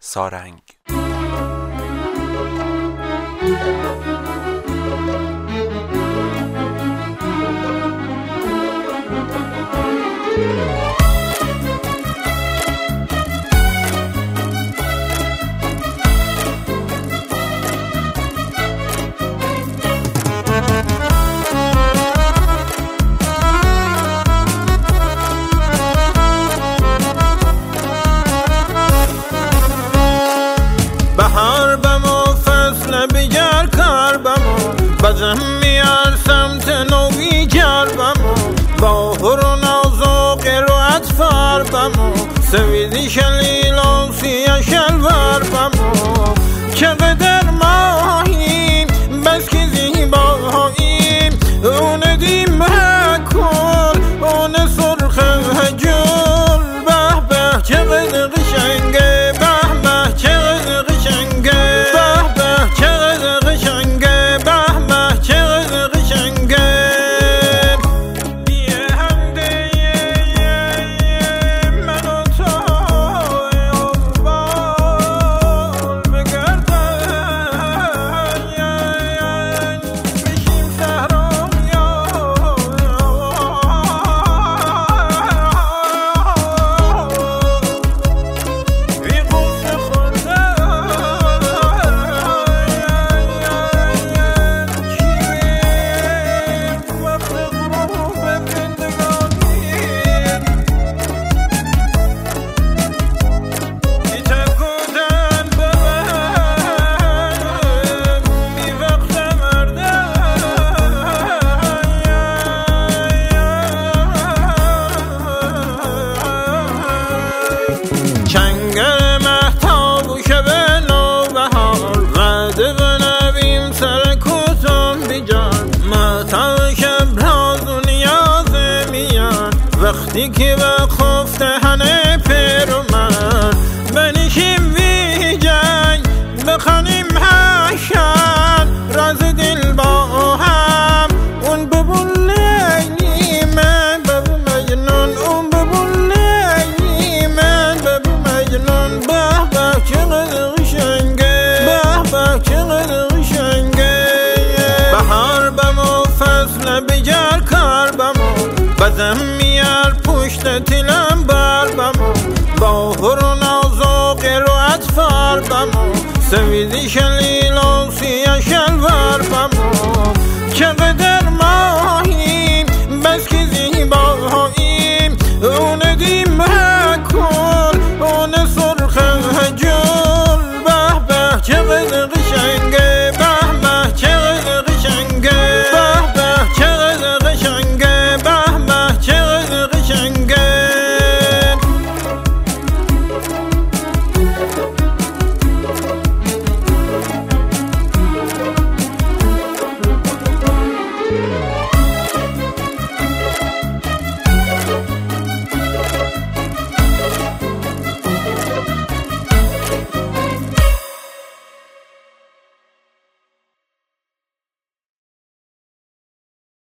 سارنگ. بهار بمو فصل بیار کار بمو بزم میار سمت نوی جار بمو با هرون زوق رو اطفار بمو سویدی شلیل و سیاه شلوار بمو چقدر ماهیم بس که زیباییم اون دیم کن اون سرخ جل به به چقدر قشنگه به به چقدر قشنگه به به چقدر قشنگه به به چقدر قشنگه یه همده من و تو بال بگردن بشیم صحرا بی قصه خوردن شیرین وقت غروب زندگانی بی‌تکودن ببرم بی وقت مردن چنگل مهتاب و شب نوبهار وعده بنویم سر کوتاه بیجان مهتاب شب راز و نیاز میان وقتی که به خفته هنه پر و من بنشیم وی جنگ بخانیم هشن راز دل با هم اون ببون لیلی من ببو مجنون اون ببون لیلی من ببو مجنون به به چقدر قشنگه به به چقدر قشنگه بهار بمو فصل بیار کار بمو بزم میار پشت تیلم بار بمو با هرون و زوق رو اطفار بمو سویدی